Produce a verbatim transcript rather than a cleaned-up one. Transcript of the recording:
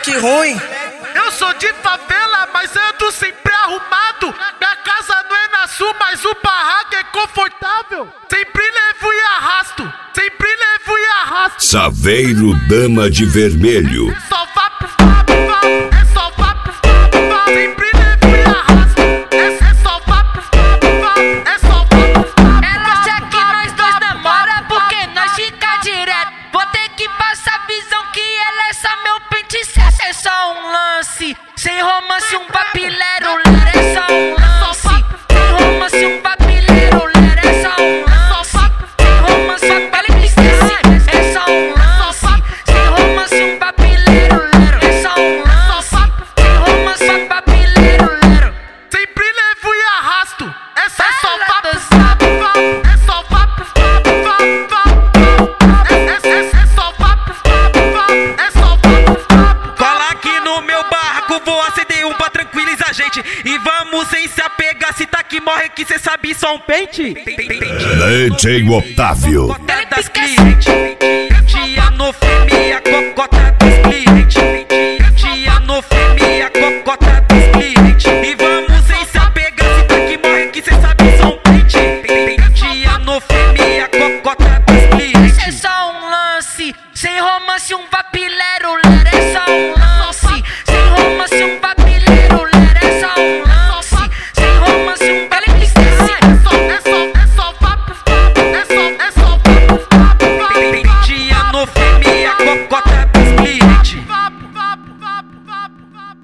moleque ruim. Eu sou de favela, mas ando sempre arrumado. Minha casa não é na sul, mas o barraco é confortável. Sempre levo e arrasto, sempre levo e arrasto. Saveiro Dama de Vermelho. É só vá pro vá, vá, é só vá pro vá, vá. Sempre levo e arrasto. É, é só vá pro vá, vá, é só vá pro vá. Ela acha que nós dois namora porque nós fica direto. Vou ter que passar a visão que ela é só meu pente cessa. É só um lance, sem romance um papilero, lera. É só um lance, sem romance um papilero, lera. É só um lance, sem romance um papilero. É só um lance, sem romance um papilero, lera. É só um lance, sem romance um papilero, lera. Sempre levo e arrasto. É só só vá pro vá, vá. É só vá pro vá, vá, vá. É, é, é, é só vá pro vá, vá. É só vá pro vá. Cola aqui no meu barraco, vou acender um pra tranquilizar a gente. E vamos sem se apegar, se tá que morre que cê sabe só um pente. D J Otávio. Cota das clientes, dia no fim.